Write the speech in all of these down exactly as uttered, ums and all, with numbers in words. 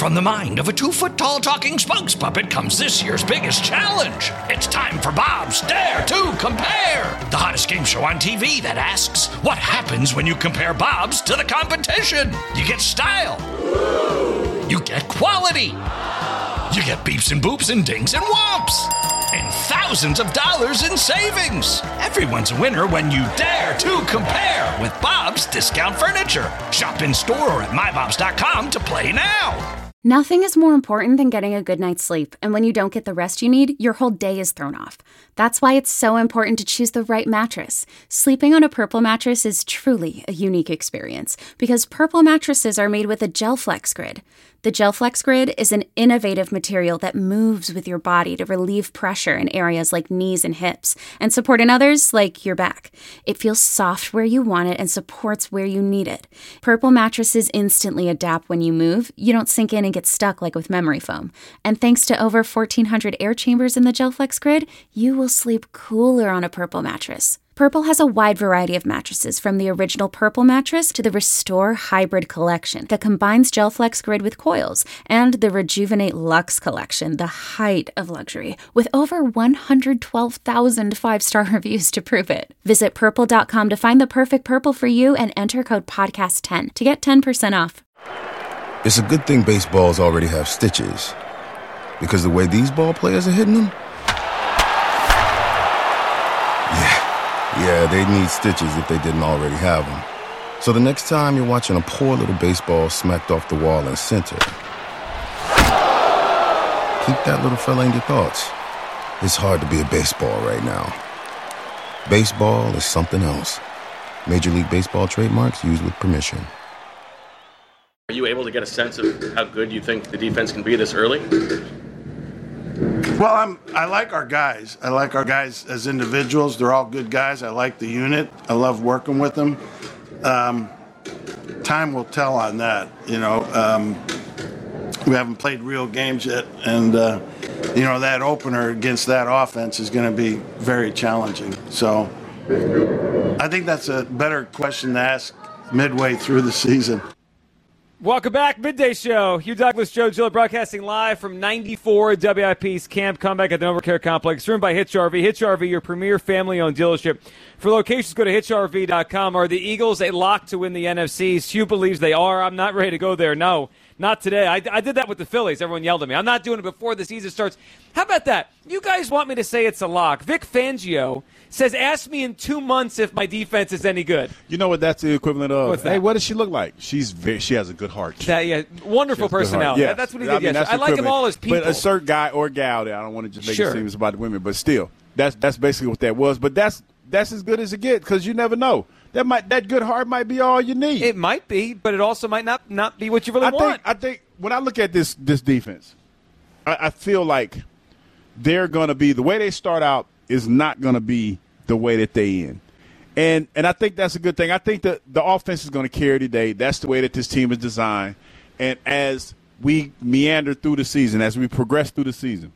from the mind of a two-foot-tall talking spokes puppet comes this year's biggest challenge. It's time for Bob's Dare to Compare, the hottest game show on T V that asks, what happens when you compare Bobs to the competition? You get style. You get quality. You get beeps and boops and dings and whomps. And thousands of dollars in savings. Everyone's a winner when you dare to compare with Bob's Discount Furniture. Shop in store or at my bobs dot com to play now. Nothing is more important than getting a good night's sleep, and when you don't get the rest you need, your whole day is thrown off. That's why it's so important to choose the right mattress. Sleeping on a Purple mattress is truly a unique experience, because Purple mattresses are made with a GelFlex Grid. The GelFlex Grid is an innovative material that moves with your body to relieve pressure in areas like knees and hips, and support in others like your back. It feels soft where you want it and supports where you need it. Purple mattresses instantly adapt when you move. You don't sink in and get stuck like with memory foam. And thanks to over fourteen hundred air chambers in the GelFlex Grid, you will sleep cooler on a Purple mattress. Purple has a wide variety of mattresses, from the original Purple mattress to the Restore Hybrid collection that combines GelFlex Grid with coils, and the Rejuvenate Luxe collection, the height of luxury, with over one hundred twelve thousand five-star reviews to prove it. Visit purple dot com to find the perfect Purple for you and enter code podcast ten to get ten percent off. It's a good thing baseballs already have stitches, because the way these ball players are hitting them, yeah, they need stitches if they didn't already have them. So the next time you're watching a poor little baseball smacked off the wall in center, keep that little fella in your thoughts. It's hard to be a baseball right now. Baseball is something else. Major League Baseball trademarks used with permission. Are you able to get a sense of how good you think the defense can be this early? Well, I'm, I like our guys. I like our guys as individuals. They're all good guys. I like the unit. I love working with them. Um, time will tell on that. You know, um, we haven't played real games yet, and uh, you know that opener against that offense is going to be very challenging. So, I think that's a better question to ask midway through the season. Welcome back, Midday Show. Hugh Douglas, Joe Gill, broadcasting live from ninety-four W I P's Camp Comeback at the NovaCare Complex, run by Hitch R V. Hitch R V, your premier family-owned dealership. For locations, go to hitch r v dot com. Are the Eagles a lock to win the N F C? Hugh believes they are. I'm not ready to go there. No, not today. I, I did that with the Phillies. Everyone yelled at me. I'm not doing it before the season starts. How about that? You guys want me to say it's a lock. Vic Fangio says, ask me in two months if my defense is any good. You know what that's the equivalent of? What's that? Hey, what does she look like? She's very, she has a good heart. That, yeah, wonderful personality. Yeah. That's what he did I mean, yesterday. I like them all as people. But a certain guy or gal there, I don't want to just make Sure. it seem it's about the women, but still, that's that's basically what that was. But that's that's as good as it gets, because you never know. That might that good heart might be all you need. It might be, but it also might not, not be what you really I want. think I think when I look at this this defense, I, I feel like they're going to be, the way they start out is not going to be the way that they end. And and I think that's a good thing. I think that the offense is going to carry today. That's the way that this team is designed. And as we meander through the season, as we progress through the season,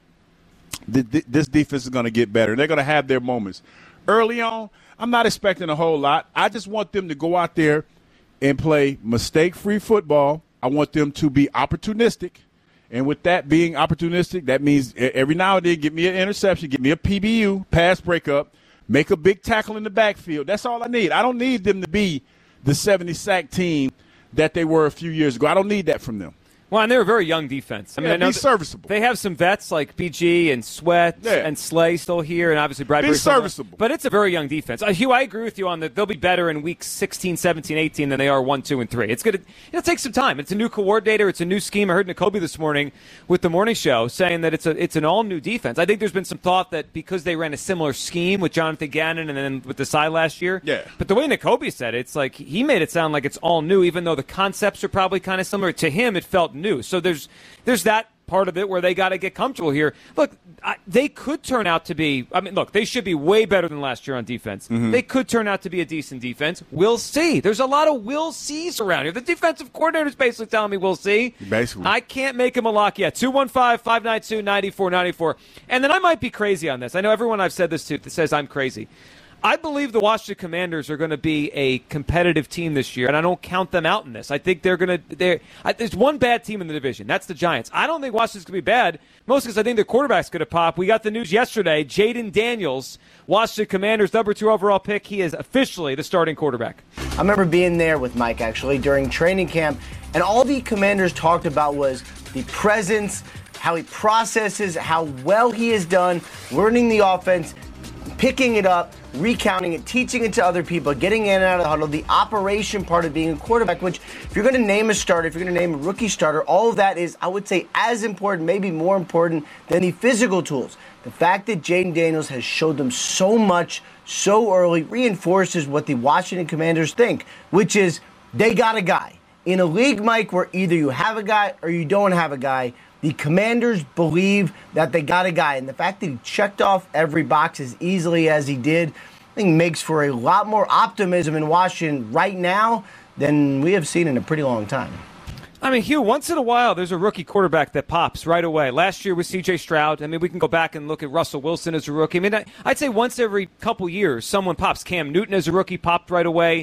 th- th- this defense is going to get better. They're going to have their moments. Early on, I'm not expecting a whole lot. I just want them to go out there and play mistake-free football. I want them to be opportunistic. And with that being opportunistic, that means every now and then get me an interception, get me a P B U, pass breakup, make a big tackle in the backfield. That's all I need. I don't need them to be the seventy-sack team that they were a few years ago. I don't need that from them. Well, and they're a very young defense. I mean, Yeah, I know be serviceable. They have some vets like B G and Sweat Yeah. and Slay still here, and obviously Bradbury. Be serviceable. But it's a very young defense. Uh, Hugh, I agree with you on that. They'll be better in weeks sixteen, seventeen, eighteen than they are one, two, and three. It's going to it'll take some time. It's a new coordinator. It's a new scheme. I heard Nakobe this morning with the morning show saying that it's a it's an all-new defense. I think there's been some thought that because they ran a similar scheme with Jonathan Gannon and then with the side last year. Yeah. But the way Nakobe said it, it's like he made it sound like it's all new, even though the concepts are probably kind of similar. To him, it felt new. So there's There's that part of it where they got to get comfortable here. Look, I, they could turn out to be – I mean, look, they should be way better than last year on defense. Mm-hmm. They could turn out to be a decent defense. We'll see. There's a lot of we'll sees around here. The defensive coordinator's basically telling me we'll see. Basically. I can't make him a lock yet. two one five, five nine two, nine four nine four. And then I might be crazy on this. I know everyone I've said this to that says I'm crazy. I believe the Washington Commanders are going to be a competitive team this year, and I don't count them out in this. I think they're going to. They're, I, there's one bad team in the division. That's the Giants. I don't think Washington's going to be bad, mostly because I think their quarterback's going to pop. We got the news yesterday. Jaden Daniels, Washington Commanders number two overall pick. He is officially the starting quarterback. I remember being there with Mike, actually, during training camp, and all the Commanders talked about was the presence, how he processes, how well he has done, learning the offense, picking it up, recounting it, teaching it to other people, getting in and out of the huddle, the operation part of being a quarterback, which if you're going to name a starter, if you're going to name a rookie starter, all of that is, I would say, as important, maybe more important than the physical tools. The fact that Jaden Daniels has showed them so much so early reinforces what the Washington Commanders think, which is they got a guy. In a league, Mike, where either you have a guy or you don't have a guy, the Commanders believe that they got a guy. And the fact that he checked off every box as easily as he did, I think makes for a lot more optimism in Washington right now than we have seen in a pretty long time. I mean, Hugh, once in a while, there's a rookie quarterback that pops right away. Last year was C J Stroud. I mean, we can go back and look at Russell Wilson as a rookie. I mean, I'd say once every couple years, someone pops. Cam Newton as a rookie popped right away.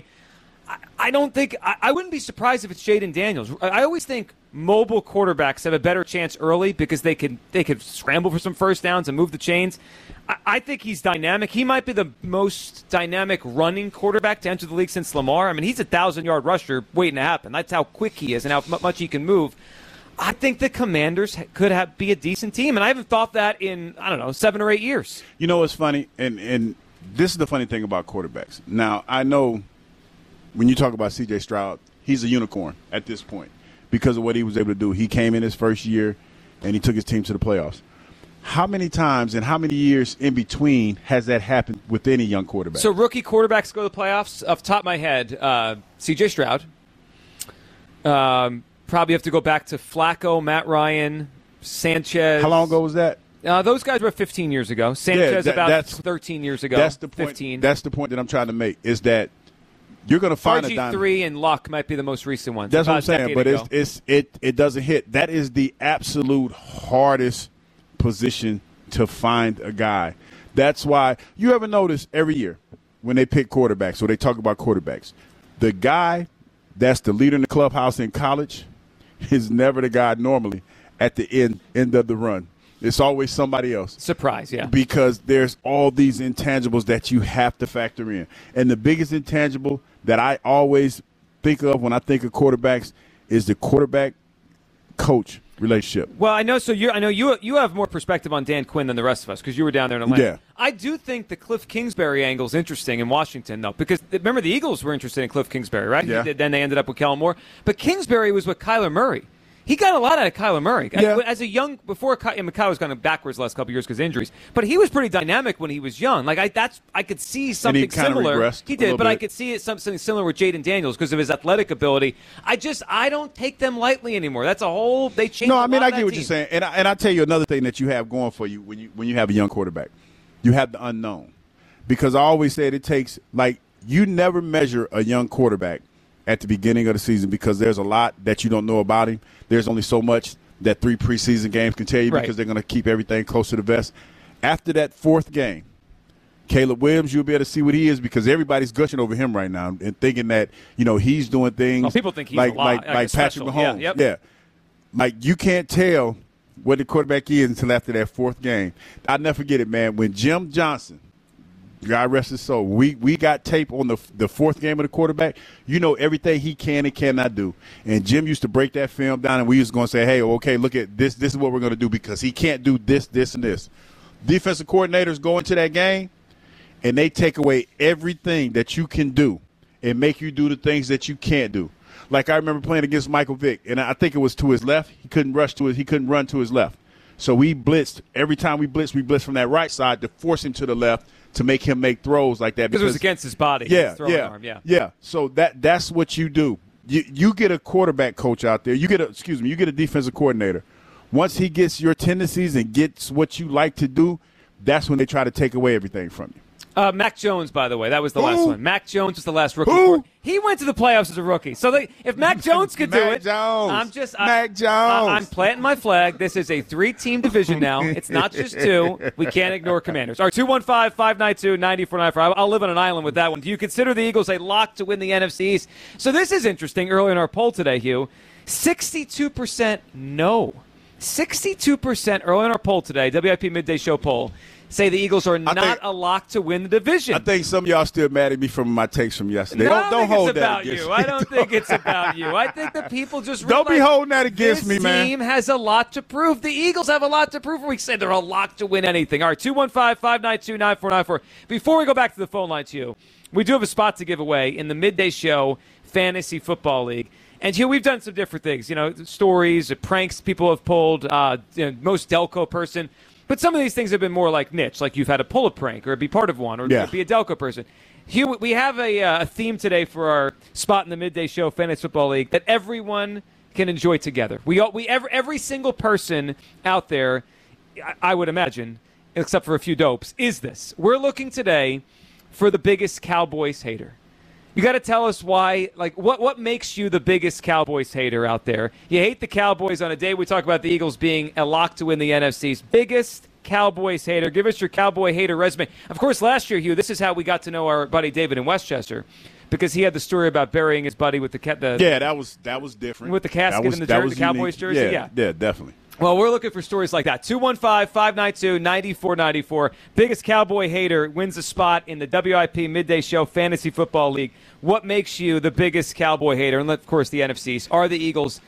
I don't think – I wouldn't be surprised if it's Jaden Daniels. I always think mobile quarterbacks have a better chance early because they could they could scramble for some first downs and move the chains. I, I think he's dynamic. He might be the most dynamic running quarterback to enter the league since Lamar. I mean, he's a thousand-yard rusher waiting to happen. That's how quick he is and how much he can move. I think the Commanders could have, be a decent team, and I haven't thought that in, I don't know, seven or eight years. You know what's funny? And, and this is the funny thing about quarterbacks. Now, I know – when you talk about C J Stroud, he's a unicorn at this point because of what he was able to do. He came in his first year, and he took his team to the playoffs. How many times and how many years in between has that happened with any young quarterback? So rookie quarterbacks go to the playoffs. Off the top of my head, uh, C J Stroud. Um, probably have to go back to Flacco, Matt Ryan, Sanchez. How long ago was that? Uh, those guys were fifteen years ago. Sanchez yeah, that, about that's, thirteen years ago. That's the point. fifteen. That's the point that I'm trying to make is that you're going to find R G a three and Luck might be the most recent ones. That's what what I'm saying, but it's, it's it it doesn't hit. That is the absolute hardest position to find a guy. That's why you ever notice every year when they pick quarterbacks or they talk about quarterbacks, the guy that's the leader in the clubhouse in college is never the guy normally at the end end of the run. It's always somebody else. Surprise, yeah. Because there's all these intangibles that you have to factor in. And the biggest intangible that I always think of when I think of quarterbacks is the quarterback-coach relationship. Well, I know. So you, I know you. You have more perspective on Dan Quinn than the rest of us because you were down there in Atlanta. Yeah. I do think the Cliff Kingsbury angle is interesting in Washington, though, because remember the Eagles were interested in Cliff Kingsbury, right? Yeah. Then they ended up with Kellen Moore, but Kingsbury was with Kyler Murray. He got a lot out of Kyler Murray. Yeah. As a young, before Ky- I mean, Kyler was kind of backwards the last couple of years because of injuries, but he was pretty dynamic when he was young. Like I, that's I could see something and he kind similar. of regressed He did, a but bit. I could see it something similar with Jaden Daniels because of his athletic ability. I just I don't take them lightly anymore. That's a whole they changed. No, a I mean lot I of get that what team. you're saying, and I, and I tell you another thing that you have going for you when you when you have a young quarterback, you have the unknown, because I always said it takes like you never measure a young quarterback at the beginning of the season because there's a lot that you don't know about him. There's only so much that three preseason games can tell you Right. because they're going to keep everything close to the vest. After that fourth game, Caleb Williams, you'll be able to see what he is because everybody's gushing over him right now and thinking that, you know, he's doing things Oh, people think he's like a lot, like, like like a Patrick special. Mahomes. Yeah, yep. yeah. Like you can't tell what the quarterback is until after that fourth game. I'll never forget it, man. When Jim Johnson, God rest his soul, we, we got tape on the the fourth game of the quarterback. You know everything he can and cannot do. And Jim used to break that film down, and we was going to say, hey, okay, look at this. This is what we're going to do because he can't do this, this, and this. Defensive coordinators go into that game, and they take away everything that you can do and make you do the things that you can't do. Like I remember playing against Michael Vick, and I think it was to his left. He couldn't rush to his, he couldn't run to his left. So we blitzed. Every time we blitzed, we blitzed from that right side to force him to the left to make him make throws like that. Because it was against his body. Yeah, his throwing yeah, arm, yeah, yeah. So that that's what you do. You you get a quarterback coach out there. You get a excuse me. You get a defensive coordinator. Once he gets your tendencies and gets what you like to do, that's when they try to take away everything from you. Uh, Mac Jones, by the way, that was the Who? last one. Mac Jones was the last rookie. Who? He went to the playoffs as a rookie. So they, if Mac Jones could do Mac it, Jones. I'm just Mac I, Jones. I, I'm planting my flag. This is a three-team division now. It's not just two. We can't ignore Commanders. All right, two one five, five nine two, nine four nine four. I'll live on an island with that one. Do you consider the Eagles a lock to win the N F C East? So this is interesting. Early in our poll today, Hugh, sixty-two percent no. sixty-two percent early in our poll today, W I P Midday Show poll, say the Eagles are not think, a lock to win the division. I think some of y'all still mad at me from my takes from yesterday. No, don't I don't think hold it's that about against you. me. I don't think it's about you. I think that people just Don't be realize holding that against this me, man. team has a lot to prove. The Eagles have a lot to prove. We said they're a lock to win anything. All right, two one five, five nine two, nine four nine four. Before we go back to the phone line to you, we do have a spot to give away in the Midday Show Fantasy Football League. And here we've done some different things, you know, stories, pranks people have pulled, uh, you know, most Delco person. But some of these things have been more like niche, like you've had to pull a prank or be part of one or yeah. be a Delco person. Here we have a, uh, a theme today for our spot in the Midday Show Fantasy Football League that everyone can enjoy together. We all, we every, every single person out there, I, I would imagine, except for a few dopes, is this. We're looking today for the biggest Cowboys hater. You got to tell us why, like, what what makes you the biggest Cowboys hater out there? You hate the Cowboys on a day we talk about the Eagles being a lock to win the N F C's biggest Cowboys hater. Give us your Cowboy hater resume. Of course, last year, Hugh, this is how we got to know our buddy David in Westchester, because he had the story about burying his buddy with the ca- the yeah, that was that was different with the casket was, in the, that jer- was the Cowboys unique. jersey. Yeah, yeah, yeah, definitely. Well, we're looking for stories like that. two one five, five nine two, nine four nine four. Biggest Cowboy hater wins a spot in the W I P Midday Show Fantasy Football League. What makes you the biggest Cowboy hater? And, of course, the N F Cs. Are the Eagles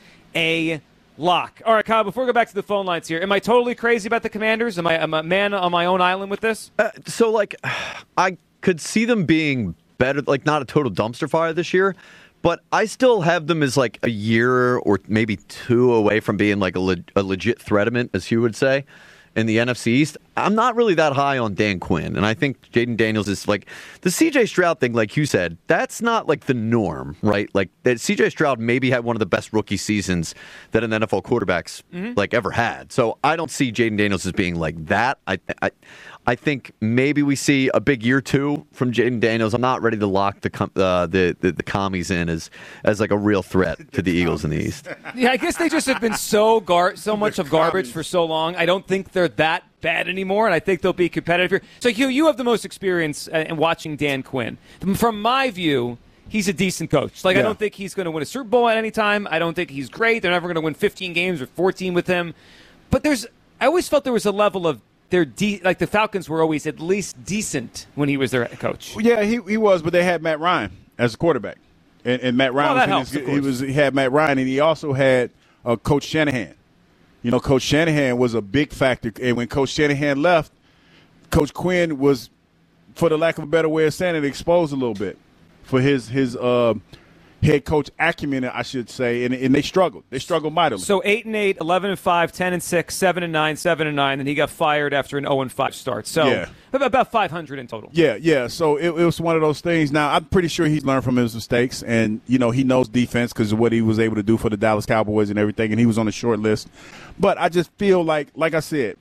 a lock? All right, Kyle, before we go back to the phone lines here, am I totally crazy about the Commanders? Am I am I a man on my own island with this? Uh, so, like, I could see them being better, like not a total dumpster fire this year. But I still have them as like a year or maybe two away from being like a, le- a legit threatement, as Hugh would say, in the N F C East. I'm not really that high on Dan Quinn. And I think Jaden Daniels is like the C J Stroud thing, like you said, that's not like the norm, right? Like that C J Stroud maybe had one of the best rookie seasons that an N F L quarterback's mm-hmm. like ever had. So I don't see Jaden Daniels as being like that. I, I, I think maybe we see a big year two from Jaden Daniels. I'm not ready to lock the com- uh, the, the the commies in as as like a real threat to the Eagles in the East. Yeah, I guess they just have been so gar- so much of garbage for so long. I don't think they're that bad anymore, and I think they'll be competitive here. So, Hugh, you have the most experience in watching Dan Quinn. From my view, he's a decent coach. Like, yeah. I don't think he's going to win a Super Bowl at any time. I don't think he's great. They're never going to win fifteen games or fourteen with him. But there's, I always felt there was a level of They're de- like the Falcons were always at least decent when he was their coach. Yeah, he he was, but they had Matt Ryan as a quarterback, and, and Matt Ryan well, that was, helps, his, he was he had Matt Ryan, and he also had uh, Coach Shanahan. You know, Coach Shanahan was a big factor, and when Coach Shanahan left, Coach Quinn was, for the lack of a better way of saying it, exposed a little bit for his his uh, head coach acumen, I should say, and, and they struggled. They struggled mightily. So eight and eight, eleven and five, ten and six, seven and nine, seven and nine, and he got fired after an zero and five start. So yeah. about five hundred in total. Yeah, yeah. So it, it was one of those things. Now I'm pretty sure he's learned from his mistakes, and you know he knows defense because of what he was able to do for the Dallas Cowboys and everything, and he was on the short list. But I just feel like, like I said,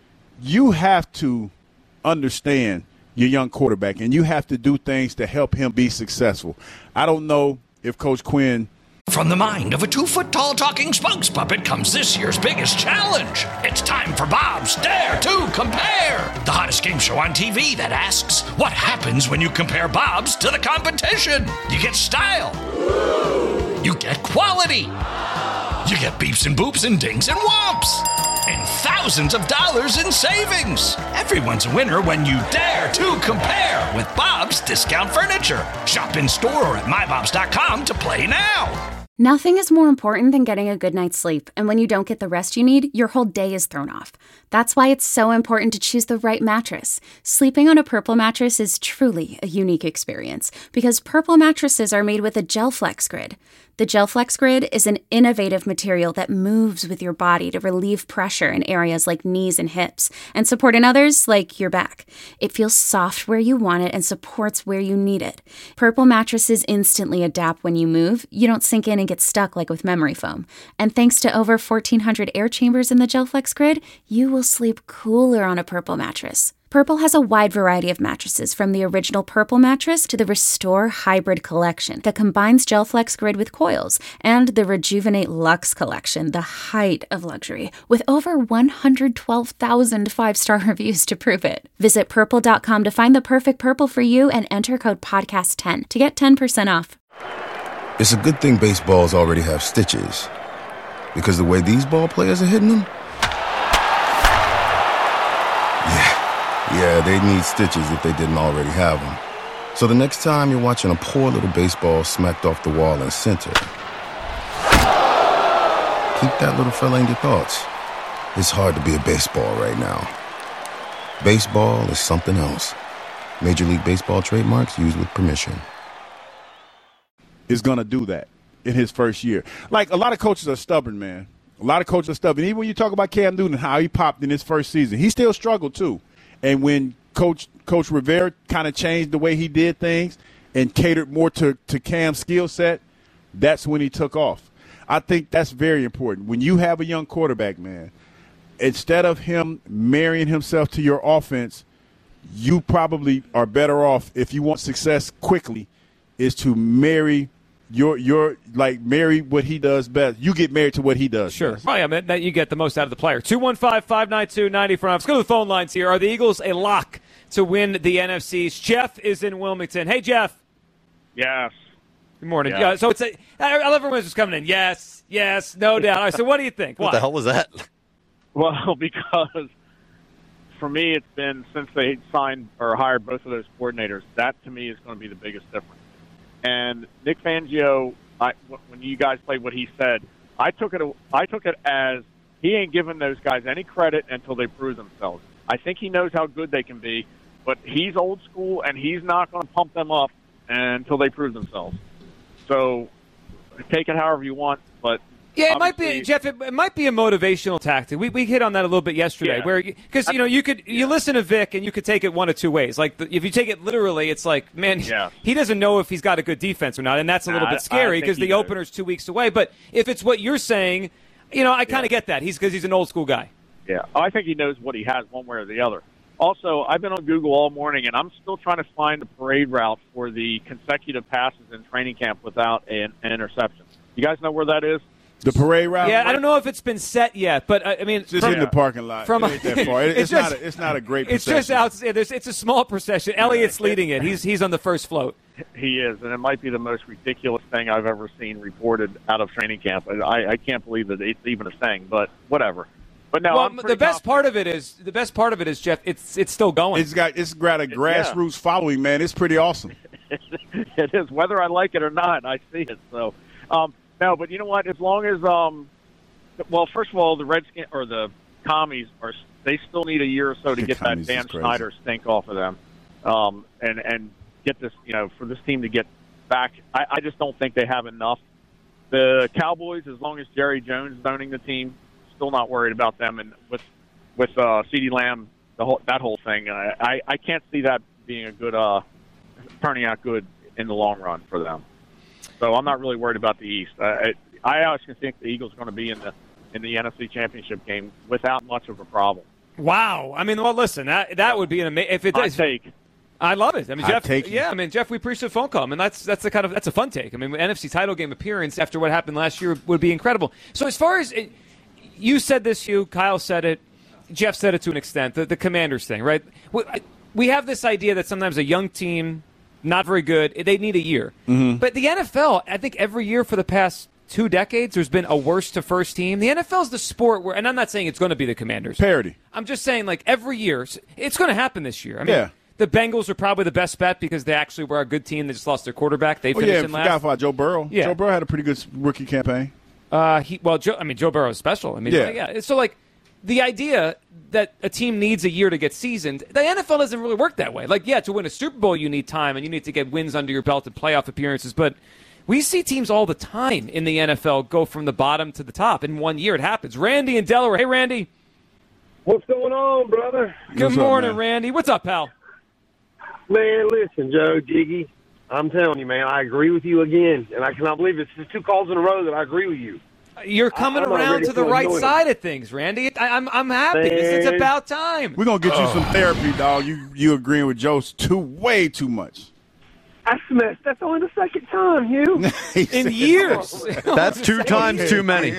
you have to understand your young quarterback, and you have to do things to help him be successful. I don't know if Coach Quinn. From the mind of a two-foot-tall talking spokes puppet comes this year's biggest challenge. It's time for Bob's Dare to Compare, the hottest game show on T V that asks, what happens when you compare Bob's to the competition? You get style. You get quality. You get beeps and boops and dings and whomps. And thousands of dollars in savings. Everyone's a winner when you dare to compare with Bob's Discount Furniture. Shop in store or at my bobs dot com to play now. Nothing is more important than getting a good night's sleep, and when you don't get the rest you need, your whole day is thrown off. That's why it's so important to choose the right mattress. Sleeping on a Purple mattress is truly a unique experience, because Purple mattresses are made with a GelFlex Grid. The GelFlex Grid is an innovative material that moves with your body to relieve pressure in areas like knees and hips, and support in others like your back. It feels soft where you want it and supports where you need it. Purple mattresses instantly adapt when you move. You don't sink in and get stuck like with memory foam. And thanks to over fourteen hundred air chambers in the GelFlex Grid, you will sleep cooler on a Purple mattress. Purple has a wide variety of mattresses, from the original Purple mattress to the Restore Hybrid collection that combines GelFlex Grid with coils, and the Rejuvenate Luxe collection, the height of luxury, with over one hundred twelve thousand five-star reviews to prove it. Visit purple dot com to find the perfect Purple for you and enter code podcast ten to get ten percent off. It's a good thing baseballs already have stitches, because the way these ball players are hitting them, yeah, yeah, they need stitches if they didn't already have them. So the next time you're watching a poor little baseball smacked off the wall in center, keep that little fella in your thoughts. It's hard to be a baseball right now. Baseball is something else. Major League Baseball trademarks used with permission. Is going to do that in his first year. Like, a lot of coaches are stubborn, man. A lot of coaches are stubborn. Even when you talk about Cam Newton, how he popped in his first season, he still struggled too. And when Coach Coach Rivera kind of changed the way he did things and catered more to, to Cam's skill set, that's when he took off. I think that's very important. When you have a young quarterback, man, instead of him marrying himself to your offense, you probably are better off, if you want success quickly, is to marry your your like marry what he does best. You get married to what he does. Sure. best. Well, yeah, man, that you get the most out of the player. two one five, five nine two, nine oh four nine. Let's go to the phone lines here. Are the Eagles a lock to win the N F C's? Jeff is in Wilmington. Hey, Jeff. Yes. Good morning. Yes. Yeah. So it's a, I love everyone's just coming in. Yes, yes, no doubt. All right, so what do you think? What the hell was that? Well, because for me, it's been since they signed or hired both of those coordinators, that to me is going to be the biggest difference. And Nick Fangio, I, when you guys played what he said, I took it. I took it as he ain't giving those guys any credit until they prove themselves. I think he knows how good they can be, but he's old school and he's not going to pump them up until they prove themselves. So take it however you want, but. Yeah, it might be, Jeff. It, it might be a motivational tactic. We we hit on that a little bit yesterday, Yeah. where because you know you could you listen to Vic and you could take it one of two ways. Like the, if you take it literally, it's like, man, Yeah. he doesn't know if he's got a good defense or not, and that's a little I- bit scary I because think the he knows. opener's two weeks away. But if it's what you're saying, you know, I kind of get that. He's because he's an old school guy. Yeah, I think he knows what he has one way or the other. Also, I've been on Google all morning, and I'm still trying to find a parade route for the consecutive passes in training camp without an, an interception. You guys know where that is? The parade route? Yeah, I don't know if it's been set yet, but uh, I mean, It's just from, in the parking lot. From It ain't that far. It- it's it's, just- not a, it's not a great It's procession. just out. yeah, There's, it's a small procession. Elliott's leading it. He's he's on the first float. He is, and it might be the most ridiculous thing I've ever seen reported out of training camp. I, I can't believe that it's even a thing, but whatever. But no, well, I'm the pretty best confident. part of it is the best part of it is Jeff. It's it's still going. It's got it's got a grassroots following, man. It's pretty awesome. It is, whether I like it or not. I see it. So, um, no, but you know what? As long as, um, well, first of all, the Redskins or the Commies are they still need a year or so to The get that Commies Dan is crazy. Snyder stink off of them, um, and and get this, you know, for this team to get back. I, I just don't think they have enough. The Cowboys, as long as Jerry Jones is owning the team, still not worried about them. And with with uh, CeeDee Lamb, the whole that whole thing, I, I I can't see that being a good uh, turning out good in the long run for them. So I'm not really worried about the East. Uh, I, I actually think the Eagles are going to be in the in the N F C Championship game without much of a problem. Wow. I mean, well, listen, that that would be an amazing if it Hot does. take. I love it. I mean, Hot Jeff. take. Yeah, I mean, Jeff. We appreciate the phone call. I mean, that's that's the kind of that's a fun take. I mean, N F C title game appearance after what happened last year would be incredible. So as far as it, you said this, you Kyle said it, Jeff said it to an extent. The, the Commanders thing, right? We, we have this idea that sometimes a young team, not very good, they need a year. Mm-hmm. But the N F L, I think every year for the past two decades, there's been a worst to first team. The N F L is the sport where, and I'm not saying it's going to be the Commanders. Parity. I'm just saying, like, every year, it's going to happen this year. I mean, Yeah. the Bengals are probably the best bet because they actually were a good team. They just lost their quarterback. They Oh finished yeah, in forgot last. about Joe Burrow. Yeah. Joe Burrow had a pretty good rookie campaign. Uh, he, well, Joe, I mean, Joe Burrow is special. I mean, Yeah. yeah. So, like, the idea that a team needs a year to get seasoned, the N F L doesn't really work that way. Like, yeah, to win a Super Bowl, you need time and you need to get wins under your belt and playoff appearances. But we see teams all the time in the N F L go from the bottom to the top in one year. It happens. Randy in Delaware. Hey, Randy. What's going on, brother? Good What's up, morning, man? Randy. What's up, pal? Man, listen, Joe, Jiggy, I'm telling you, man, I agree with you again, and I cannot believe it's just two calls in a row that I agree with you. You're coming I'm not around ready to the to right annoy side of things, Randy. I, I'm I'm happy. It's Man. about time. We're gonna get you Oh. some therapy, dog. You you agreeing with Joe too way too much. I smashed. That's only the second time, Hugh. In years. That's two times too many.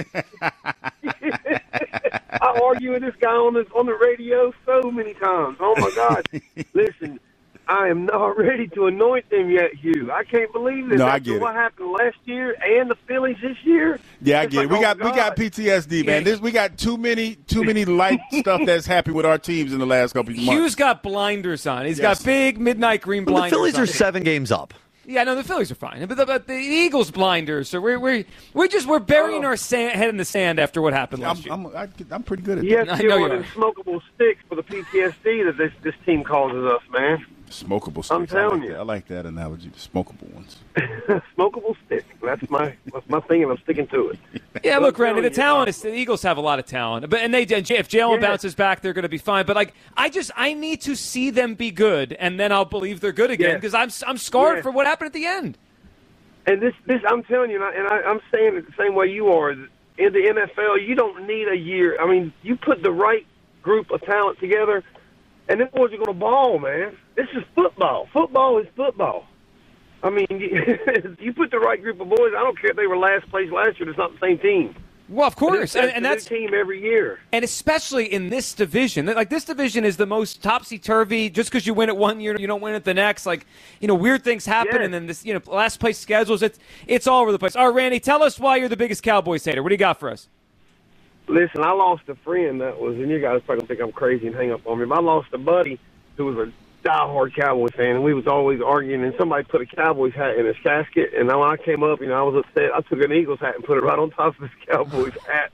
I argue with this guy on the on the radio so many times. Oh my God! Listen, I am not ready to anoint them yet, Hugh. I can't believe this. No, I After get it. what happened last year and the Phillies this year. Yeah, I It's get it. like, We oh got my we got God. P T S D, man. This we got too many too many light stuff that's happy with our teams in the last couple of months. Hugh's got blinders on. He's Yes. got big midnight green Well, blinders the Phillies on. are seven games up. Yeah, no, the Phillies are fine, but the, but the Eagles blinders. So we're we're we're just we're burying our sand, head in the sand after what happened I'm, last year. I'm, I, I'm pretty good at Yes, I you're know one you of them smokable sticks for the P T S D that this this team causes us, man. that. Smokable sticks. I'm telling I like you. That. I like that analogy. The smokable ones. Smokable stick. That's my that's my thing, and I'm sticking to it. Yeah, I'm look, Randy, the telling you, talent is the Eagles have a lot of talent, but and they if Jalen Yeah. bounces back, they're going to be fine. But like, I just I need to see them be good, and then I'll believe they're good again Yeah. because I'm I'm scarred Yeah. for what happened at the end. And this, this, I'm telling you, and, I, and I, I'm saying it the same way you are. In the N F L, you don't need a year. I mean, you put the right group of talent together, and them boys are going to ball, man. This is football. Football is football. I mean, you, you put the right group of boys. I don't care if they were last place last year. It's not the same team. Well, of course, That's, and, and a that's new team every year. and especially in this division. Like this division is the most topsy turvy. Just because you win it one year, you don't win it the next. Like you know, weird things happen, Yeah. and then this you know last place schedules. It's it's all over the place. All right, Randy, tell us why you're the biggest Cowboys hater. What do you got for us? Listen, I lost a friend that was, and you guys probably gonna think I'm crazy and hang up on me, but I lost a buddy who was a diehard Cowboys fan, and we was always arguing, and somebody put a Cowboys hat in his casket, and when I came up, you know, I was upset. I took an Eagles hat and put it right on top of his Cowboys hat.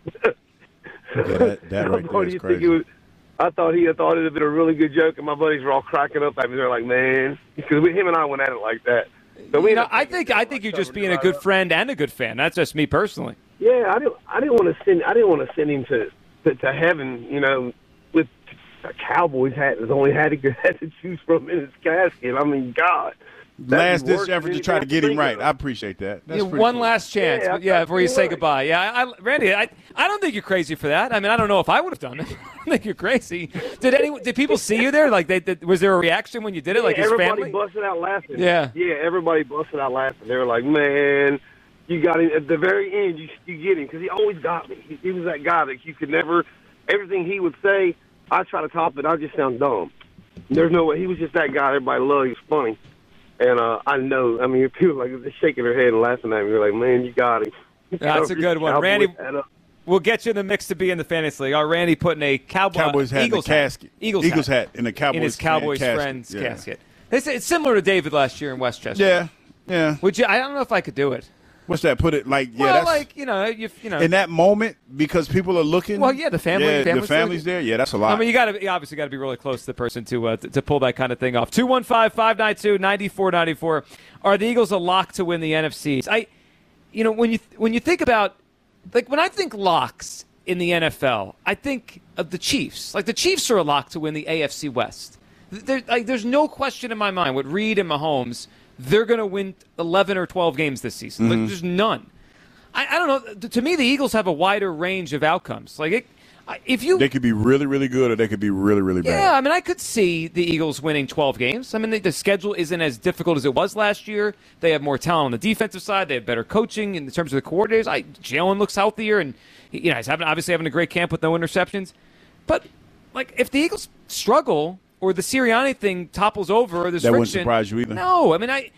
Yeah, that, that I right thought there is he'd think crazy. it was, I thought he had thought it had been a really good joke, and my buddies were all cracking up at me. They're like, man, because him and I went at it like that. So we You know, ended up I taking think it I like think you're just covered being a right good up. friend and a good fan. That's just me personally. Yeah, I didn't. I didn't want to send. I didn't want to send him to, to to heaven. You know, with a Cowboys hat that's only had to had to choose from in his casket. I mean, God. Last that'd be ditch worse effort than to try to anything get him think right. of. I appreciate that. That's Yeah, pretty one cool. last chance, Yeah, but yeah, I- before you say I- goodbye. Yeah, I, Randy, I, I don't think you're crazy for that. I mean, I don't know if I would have done it. I don't think you're crazy. Did anyone? Did people see you there? Like, they, did, was there a reaction when you did it? Like Yeah, his everybody family? busted out laughing. Yeah. yeah, everybody busted out laughing. They were like, "Man, you got him at the very end. You you get him because he always got me. He, he was that guy that you could never. Everything he would say, I try to top it. I just sound dumb. There's no way. He was just that guy. Everybody loved. He was funny, and uh, I know. I mean, people like they're shaking their head and laughing at me. They're like, "Man, you got him." That's a good one, Cowboys Randy. hat up. We'll get you in the mix to be in the fantasy league. Our Randy putting a Cowboy, Cowboys hat Eagles in the casket. Eagles, Eagles hat in the Cowboys in his fan Cowboys casket. friend's Yeah. casket. It's, it's similar to David last year in Westchester. Yeah, yeah. Would you? I don't know if I could do it. What's that? Put it like yeah. well, that's like you know, you, you know. in that moment because people are looking. Well, yeah, the family- yeah, family's the family's there. Yeah, that's a lot. I mean, you got to you obviously got to be really close to the person to, uh, to to pull that kind of thing off. two one five, five nine two, nine four nine four. Are the Eagles a lock to win the N F C? I, you know, when you when you think about like when I think locks in the N F L, I think of the Chiefs. Like the Chiefs are a lock to win the A F C West. There, like, there's no question in my mind with Reed and Mahomes, they're going to win eleven or twelve games this season. Mm-hmm. Like, there's none. I, I don't know. To me, the Eagles have a wider range of outcomes. Like, it, if you they could be really, really good, or they could be really, really bad. yeah, I mean, I could see the Eagles winning twelve games. I mean, the, the schedule isn't as difficult as it was last year. They have more talent on the defensive side. They have better coaching in terms of the coordinators. I, Jalen looks healthier, and you know, he's having, obviously having a great camp with no interceptions. But like, if the Eagles struggle or the Sirianni thing topples over, or there's That wouldn't friction, surprise you either. No, I mean, I.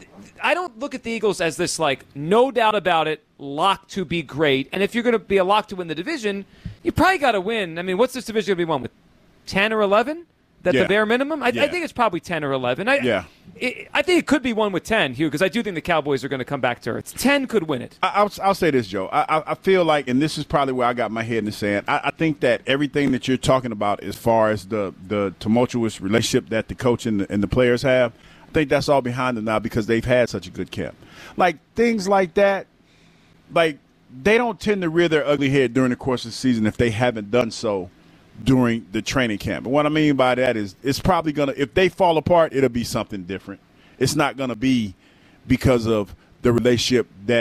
I don't look at the Eagles as this, like, no doubt about it, lock to be great. And if you're going to be a lock to win the division, you probably got to win. I mean, what's this division going to be won with? ten or eleven? That Yeah. the bare minimum? I, Yeah. I think it's probably ten or eleven. I, Yeah. It, I think it could be one with ten, Hugh, because I do think the Cowboys are going to come back to earth. ten could win it. I, I'll, I'll say this, Joe. I, I, I feel like, and this is probably where I got my head in the sand. I, I think that everything that you're talking about, as far as the the tumultuous relationship that the coach and the, and the players have, I think that's all behind them now because they've had such a good camp. Like things like that, like they don't tend to rear their ugly head during the course of the season if they haven't done so during the training camp. And what I mean by that is it's probably going to, if they fall apart, it'll be something different. It's not going to be because of the relationship that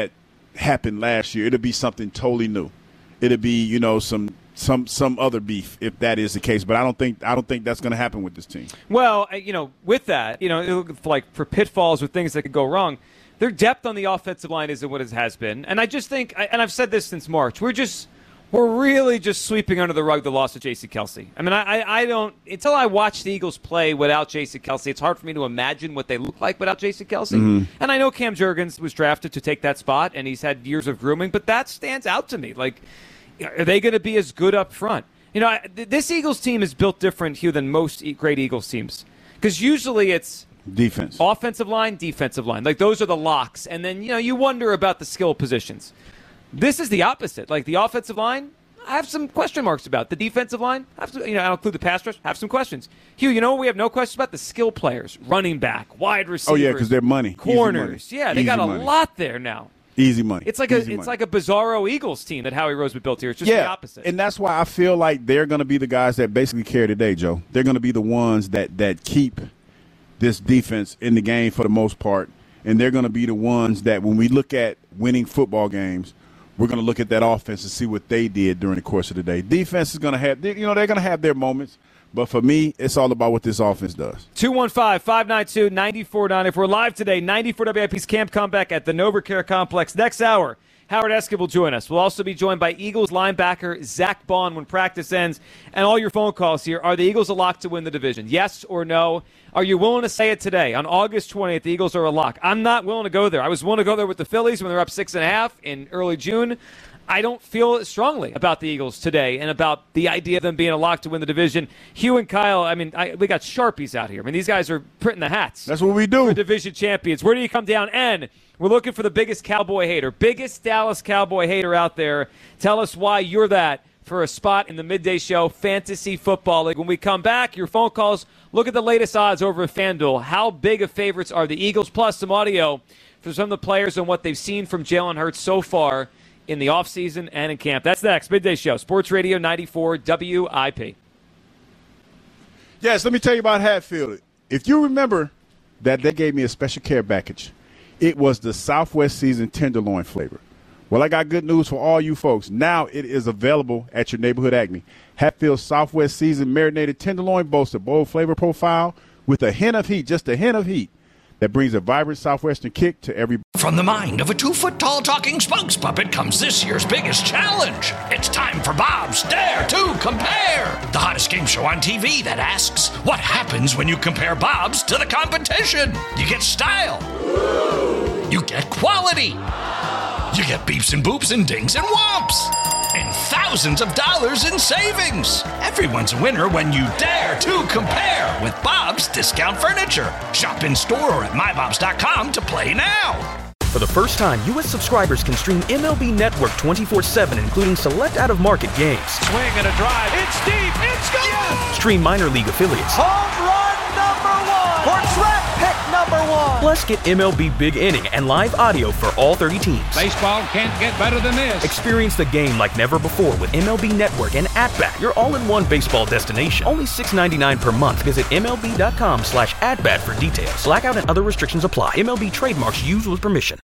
happened last year. It'll be something totally new. It'll be, you know, some some some other beef if that is the case. But I don't think I don't think that's going to happen with this team. Well, you know, with that, you know, like for pitfalls or things that could go wrong, their depth on the offensive line isn't what it has been. And I just think, and I've said this since March, we're just we're really just sweeping under the rug the loss of J C Kelce. I mean, I, I don't until I watch the Eagles play without J C Kelce, it's hard for me to imagine what they look like without J C Kelce. Mm-hmm. And I know Cam Jurgens was drafted to take that spot, and he's had years of grooming, but that stands out to me. Like, are they going to be as good up front? You know, this Eagles team is built different, Hugh, than most great Eagles teams. Because usually it's defense, offensive line, defensive line. Like, those are the locks. And then, you know, you wonder about the skill positions. This is the opposite. Like, the offensive line, I have some question marks about. The defensive line, I have to, you know, I'll include the pass rush, have some questions. Hugh, you know what we have no questions about? The skill players, running back, wide receivers. Oh, yeah, because they're money. Corners. Money. Yeah, they Easy got a money. lot there now. Easy money. It's like Easy a it's money. like a bizarro Eagles team that Howie Roseman built here. It's just yeah, the opposite. And that's why I feel like they're going to be the guys that basically carry today, Joe. They're going to be the ones that, that keep this defense in the game for the most part, and they're going to be the ones that when we look at winning football games, we're going to look at that offense and see what they did during the course of the day. Defense is going to have, you know, they're going to have their moments. But for me, it's all about what this offense does. two one five, five nine two, nine four nine zero. If we're live today, ninety-four W I P's Camp Comeback at the NovaCare Complex. Next hour, Howard Eskin will join us. We'll also be joined by Eagles linebacker Zach Bond when practice ends. And all your phone calls here. Are the Eagles a lock to win the division? Yes or no? Are you willing to say it today? On August twentieth, the Eagles are a lock. I'm not willing to go there. I was willing to go there with the Phillies when they're up six and a half in early June. I don't feel strongly about the Eagles today and about the idea of them being a lock to win the division. Hugh and Kyle, I mean, I, we got Sharpies out here. I mean, these guys are printing the hats. That's what we do. For division champions. Where do you come down? And we're looking for the biggest Cowboy hater, biggest Dallas Cowboy hater out there. Tell us why you're that for a spot in the Midday Show Fantasy Football League. When we come back, your phone calls, look at the latest odds over at FanDuel. How big of favorites are the Eagles? Plus some audio for some of the players and what they've seen from Jalen Hurts so far in the offseason and in camp. That's next. Midday Show, Sports Radio ninety-four W I P. Yes, let me tell you about Hatfield. If you remember that they gave me a special care package, it was the Southwest Season Tenderloin flavor. Well, I got good news for all you folks. Now it is available at your neighborhood Acme. Hatfield's Southwest Season Marinated Tenderloin boasts a bold flavor profile with a hint of heat, just a hint of heat, that brings a vibrant Southwestern kick to every. From the mind of a two-foot-tall talking spokes puppet comes this year's biggest challenge. It's time for Bob's Dare to Compare, the hottest game show on T V that asks, what happens when you compare Bob's to the competition? You get style. You get quality. You get beeps and boops and dings and whomps. And thousands of dollars in savings. Everyone's a winner when you dare to compare with Bob's Discount Furniture. Shop in store or at my bobs dot com to play now. For the first time, U S subscribers can stream M L B Network twenty-four seven, including select out-of-market games. Swing and a drive. It's deep. It's gone. Yes. Stream minor league affiliates. Home run number one. Or draft pick number one. Plus, get M L B Big Inning and live audio for all thirty teams. Baseball can't get better than this. Experience the game like never before with M L B Network and At-Bat, your all-in-one baseball destination. Only six ninety-nine per month. Visit MLB.com slash at-bat for details. Blackout and other restrictions apply. M L B trademarks used with permission.